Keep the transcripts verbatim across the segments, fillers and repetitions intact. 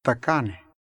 стакани.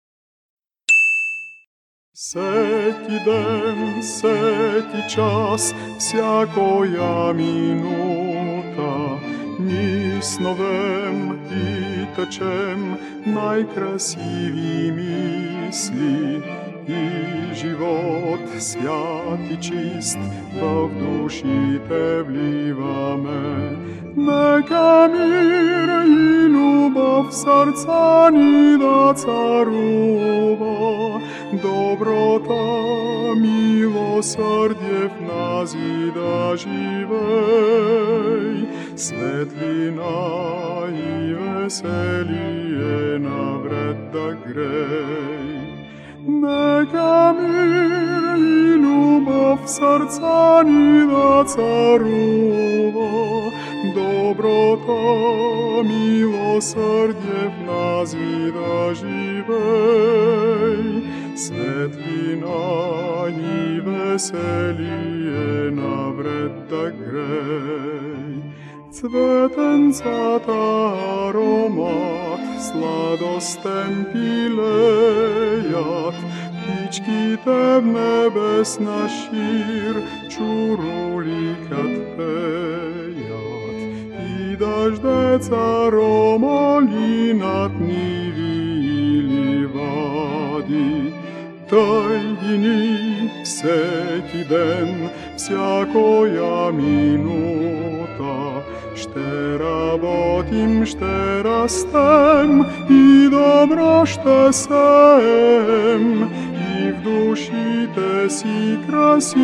Всеки ден, всеки час, всякоя минута, ни сновем и течем най-красиви мисли, и живот свят и чист в душите вливаме. Нека мир и любов в сърца ни да царува, доброта, милосърдие в нас и да живей, светлина и веселие навред да грей. Нека мир и любов в сърца ни да царува, доброта, милосърдие в нас и да живей, светлина и веселие навред да грей. Цветенцата аромат сладостен пилеят, птичките в небесна шир чуруликът пеят, и дъждеца ромоли над ниви и ливади. Тъй и ни всеки ден, всякоя минута, ще работим, ще растем и добро ще сеем, и в душите си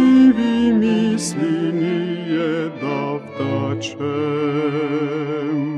красиви мисли ние да втъчем.